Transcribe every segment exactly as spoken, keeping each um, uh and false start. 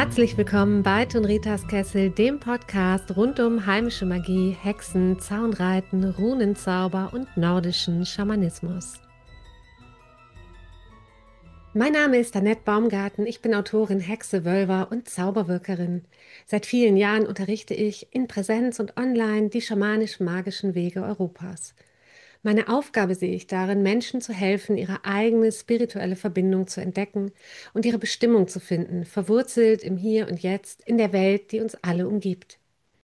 Herzlich willkommen bei Tunritas Kessel, dem Podcast rund um heimische Magie, Hexen, Zaunreiten, Runenzauber und nordischen Schamanismus. Mein Name ist Annette Baumgarten, ich bin Autorin, Hexe, Wölver und Zauberwirkerin. Seit vielen Jahren unterrichte ich in Präsenz und online die schamanisch-magischen Wege Europas. Meine Aufgabe sehe ich darin, Menschen zu helfen, ihre eigene spirituelle Verbindung zu entdecken und ihre Bestimmung zu finden, verwurzelt im Hier und Jetzt in der Welt, die uns alle umgibt.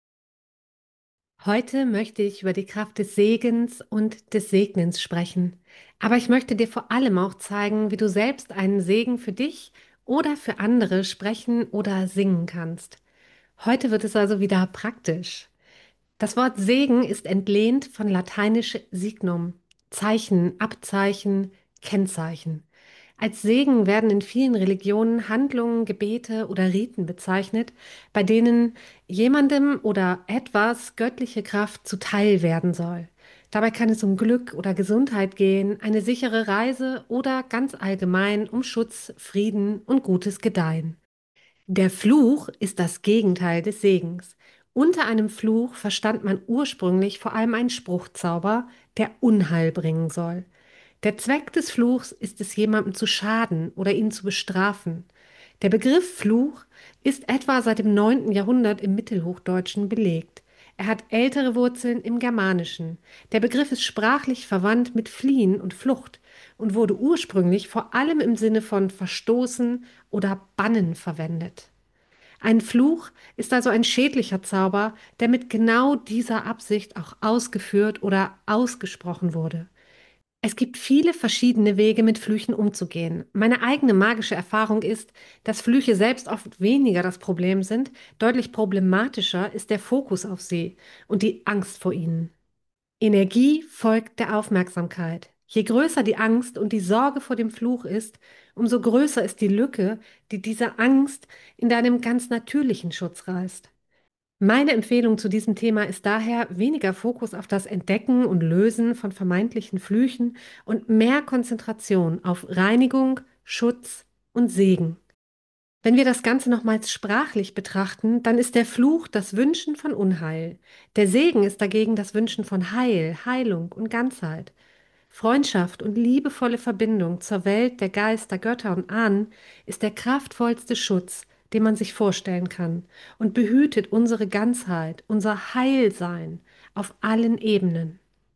Heute möchte ich über die Kraft des Segens und des Segnens sprechen. Aber ich möchte dir vor allem auch zeigen, wie du selbst einen Segen für dich oder für andere sprechen oder singen kannst. Heute wird es also wieder praktisch. Das Wort Segen ist entlehnt von lateinisch signum, Zeichen, Abzeichen, Kennzeichen. Als Segen werden in vielen Religionen Handlungen, Gebete oder Riten bezeichnet, bei denen jemandem oder etwas göttliche Kraft zuteil werden soll. Dabei kann es um Glück oder Gesundheit gehen, eine sichere Reise oder ganz allgemein um Schutz, Frieden und gutes Gedeihen. Der Fluch ist das Gegenteil des Segens. Unter einem Fluch verstand man ursprünglich vor allem einen Spruchzauber, der Unheil bringen soll. Der Zweck des Fluchs ist es, jemandem zu schaden oder ihn zu bestrafen. Der Begriff Fluch ist etwa seit dem neunten Jahrhundert im Mittelhochdeutschen belegt. Er hat ältere Wurzeln im Germanischen. Der Begriff ist sprachlich verwandt mit Fliehen und Flucht und wurde ursprünglich vor allem im Sinne von verstoßen oder bannen verwendet. Ein Fluch ist also ein schädlicher Zauber, der mit genau dieser Absicht auch ausgeführt oder ausgesprochen wurde. Es gibt viele verschiedene Wege, mit Flüchen umzugehen. Meine eigene magische Erfahrung ist, dass Flüche selbst oft weniger das Problem sind, deutlich problematischer ist der Fokus auf sie und die Angst vor ihnen. Energie folgt der Aufmerksamkeit. Je größer die Angst und die Sorge vor dem Fluch ist, umso größer ist die Lücke, die diese Angst in deinem ganz natürlichen Schutz reißt. Meine Empfehlung zu diesem Thema ist daher weniger Fokus auf das Entdecken und Lösen von vermeintlichen Flüchen und mehr Konzentration auf Reinigung, Schutz und Segen. Wenn wir das Ganze nochmals sprachlich betrachten, dann ist der Fluch das Wünschen von Unheil. Der Segen ist dagegen das Wünschen von Heil, Heilung und Ganzheit. Freundschaft und liebevolle Verbindung zur Welt der Geister, Götter und Ahnen ist der kraftvollste Schutz, den man sich vorstellen kann und behütet unsere Ganzheit, unser Heilsein auf allen Ebenen.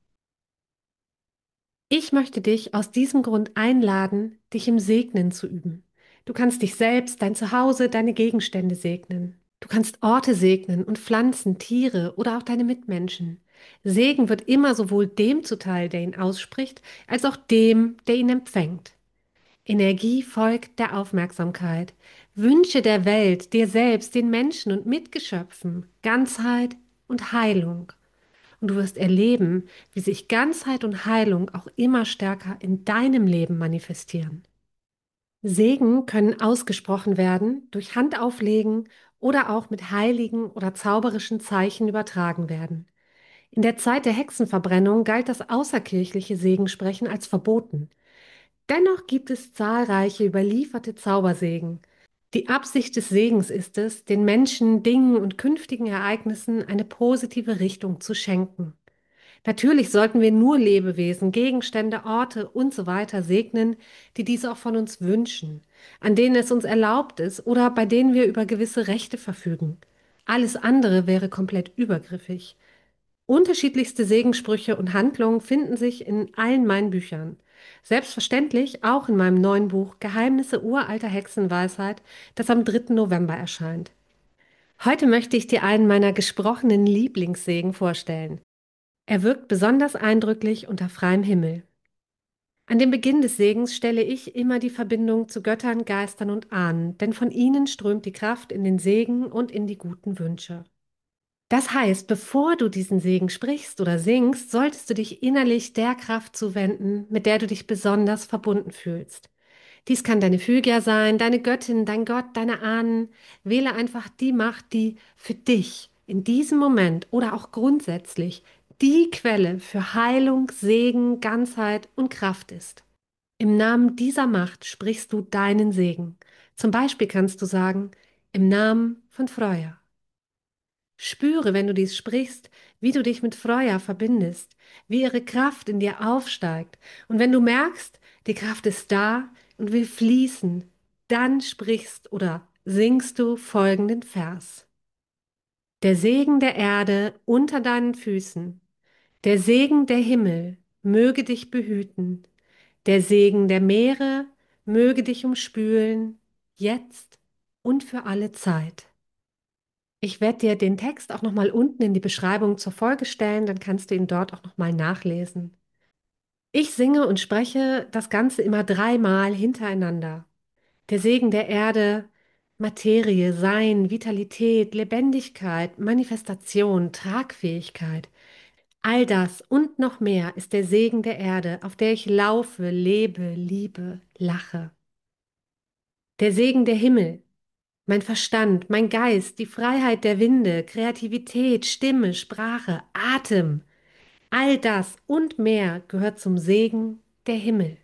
Ich möchte dich aus diesem Grund einladen, dich im Segnen zu üben. Du kannst dich selbst, dein Zuhause, deine Gegenstände segnen. Du kannst Orte segnen und Pflanzen, Tiere oder auch deine Mitmenschen. Segen wird immer sowohl dem zuteil, der ihn ausspricht, als auch dem, der ihn empfängt. Energie folgt der Aufmerksamkeit. Wünsche der Welt, dir selbst, den Menschen und Mitgeschöpfen Ganzheit und Heilung. Und du wirst erleben, wie sich Ganzheit und Heilung auch immer stärker in deinem Leben manifestieren. Segen können ausgesprochen werden, durch Handauflegen oder auch mit heiligen oder zauberischen Zeichen übertragen werden. In der Zeit der Hexenverbrennung galt das außerkirchliche Segensprechen als verboten. Dennoch gibt es zahlreiche überlieferte Zaubersegen. Die Absicht des Segens ist es, den Menschen, Dingen und künftigen Ereignissen eine positive Richtung zu schenken. Natürlich sollten wir nur Lebewesen, Gegenstände, Orte und so weiter segnen, die dies auch von uns wünschen, an denen es uns erlaubt ist oder bei denen wir über gewisse Rechte verfügen. Alles andere wäre komplett übergriffig. Unterschiedlichste Segenssprüche und Handlungen finden sich in allen meinen Büchern. Selbstverständlich auch in meinem neuen Buch Geheimnisse uralter Hexenweisheit, das am dritten November erscheint. Heute möchte ich dir einen meiner gesprochenen Lieblingssegen vorstellen. Er wirkt besonders eindrücklich unter freiem Himmel. An dem Beginn des Segens stelle ich immer die Verbindung zu Göttern, Geistern und Ahnen, denn von ihnen strömt die Kraft in den Segen und in die guten Wünsche. Das heißt, bevor du diesen Segen sprichst oder singst, solltest du dich innerlich der Kraft zuwenden, mit der du dich besonders verbunden fühlst. Dies kann deine Phrygia sein, deine Göttin, dein Gott, deine Ahnen. Wähle einfach die Macht, die für dich in diesem Moment oder auch grundsätzlich die Quelle für Heilung, Segen, Ganzheit und Kraft ist. Im Namen dieser Macht sprichst du deinen Segen. Zum Beispiel kannst du sagen: Im Namen von Freya. Spüre, wenn du dies sprichst, wie du dich mit Freya verbindest, wie ihre Kraft in dir aufsteigt. Und wenn du merkst, die Kraft ist da und will fließen, dann sprichst oder singst du folgenden Vers. Der Segen der Erde unter deinen Füßen, der Segen der Himmel möge dich behüten, der Segen der Meere möge dich umspülen, jetzt und für alle Zeit. Ich werde dir den Text auch nochmal unten in die Beschreibung zur Folge stellen, dann kannst du ihn dort auch nochmal nachlesen. Ich singe und spreche das Ganze immer dreimal hintereinander. Der Segen der Erde, Materie, Sein, Vitalität, Lebendigkeit, Manifestation, Tragfähigkeit. All das und noch mehr ist der Segen der Erde, auf der ich laufe, lebe, liebe, lache. Der Segen der Himmel, mein Verstand, mein Geist, die Freiheit der Winde, Kreativität, Stimme, Sprache, Atem, all das und mehr gehört zum Segen der Himmel.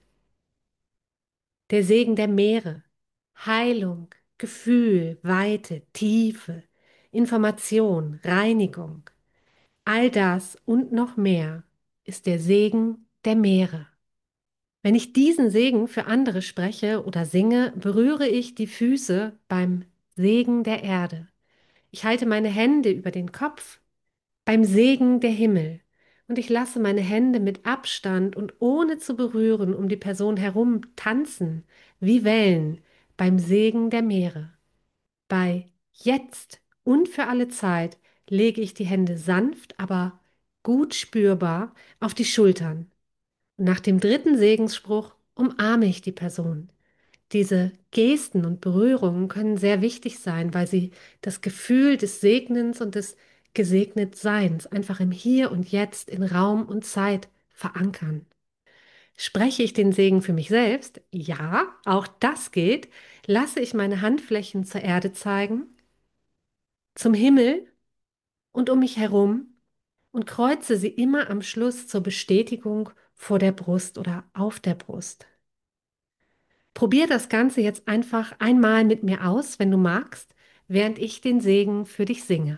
Der Segen der Meere, Heilung, Gefühl, Weite, Tiefe, Information, Reinigung, all das und noch mehr ist der Segen der Meere. Wenn ich diesen Segen für andere spreche oder singe, berühre ich die Füße beim Segen der Erde. Ich halte meine Hände über den Kopf beim Segen der Himmel und ich lasse meine Hände mit Abstand und ohne zu berühren um die Person herum tanzen wie Wellen beim Segen der Meere. Bei Jetzt und für alle Zeit lege ich die Hände sanft, aber gut spürbar auf die Schultern. Und nach dem dritten Segensspruch umarme ich die Person. Diese Gesten und Berührungen können sehr wichtig sein, weil sie das Gefühl des Segnens und des Gesegnetseins einfach im Hier und Jetzt in Raum und Zeit verankern. Spreche ich den Segen für mich selbst? Ja, auch das geht. Lasse ich meine Handflächen zur Erde zeigen, zum Himmel und um mich herum und kreuze sie immer am Schluss zur Bestätigung vor der Brust oder auf der Brust. Probier das Ganze jetzt einfach einmal mit mir aus, wenn du magst, während ich den Segen für dich singe.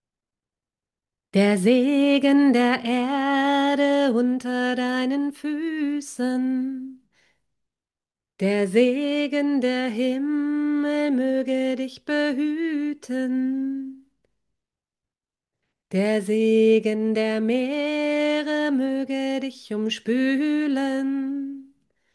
Der Segen der Erde unter deinen Füßen, der Segen der Himmel möge dich behüten, der Segen der Meere möge dich umspülen.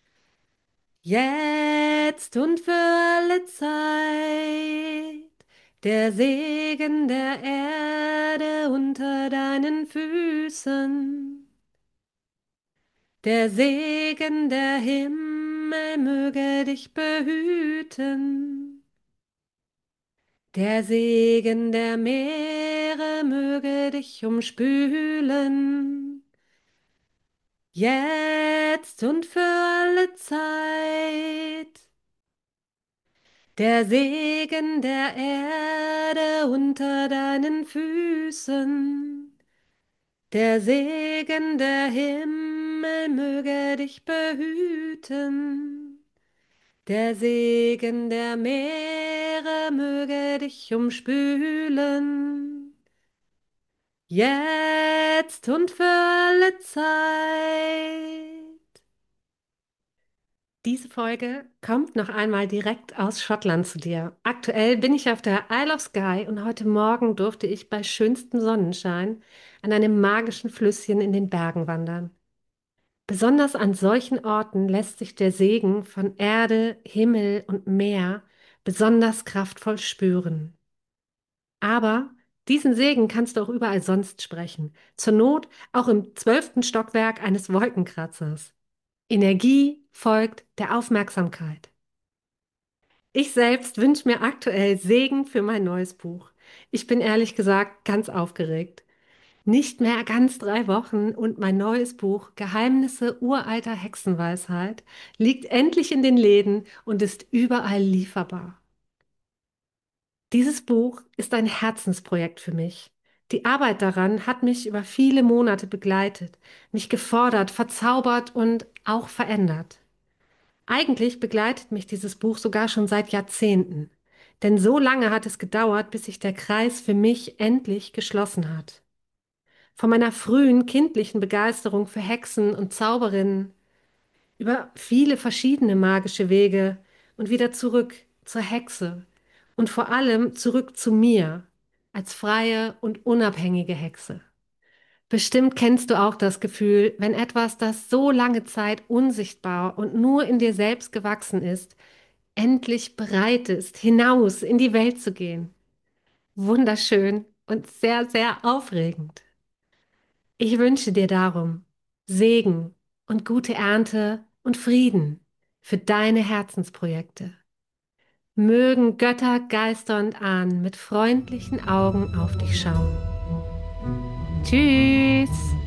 Jetzt und für alle Zeit, der Segen der Erde unter deinen Füßen, der Segen der Himmel möge dich behüten, der Segen der Meere möge dich umspülen. Jetzt und für alle Zeit. Der Segen der Erde unter deinen Füßen, der Segen der Himmel möge dich behüten, der Segen der Meere möge dich umspülen, jetzt und für alle Zeit. Diese Folge kommt noch einmal direkt aus Schottland zu dir. Aktuell bin ich auf der Isle of Skye und heute Morgen durfte ich bei schönstem Sonnenschein an einem magischen Flüsschen in den Bergen wandern. Besonders an solchen Orten lässt sich der Segen von Erde, Himmel und Meer besonders kraftvoll spüren. Aber diesen Segen kannst du auch überall sonst sprechen. Zur Not auch im zwölften Stockwerk eines Wolkenkratzers. Energie folgt der Aufmerksamkeit. Ich selbst wünsche mir aktuell Segen für mein neues Buch. Ich bin ehrlich gesagt ganz aufgeregt. Nicht mehr ganz drei Wochen und mein neues Buch Geheimnisse uralter Hexenweisheit liegt endlich in den Läden und ist überall lieferbar. Dieses Buch ist ein Herzensprojekt für mich. Die Arbeit daran hat mich über viele Monate begleitet, mich gefordert, verzaubert und auch verändert. Eigentlich begleitet mich dieses Buch sogar schon seit Jahrzehnten. Denn so lange hat es gedauert, bis sich der Kreis für mich endlich geschlossen hat. Von meiner frühen kindlichen Begeisterung für Hexen und Zauberinnen über viele verschiedene magische Wege und wieder zurück zur Hexe und vor allem zurück zu mir als freie und unabhängige Hexe. Bestimmt kennst du auch das Gefühl, wenn etwas, das so lange Zeit unsichtbar und nur in dir selbst gewachsen ist, endlich bereit ist, hinaus in die Welt zu gehen. Wunderschön und sehr, sehr aufregend. Ich wünsche dir darum Segen und gute Ernte und Frieden für deine Herzensprojekte. Mögen Götter, Geister und Ahnen mit freundlichen Augen auf dich schauen. Tschüss!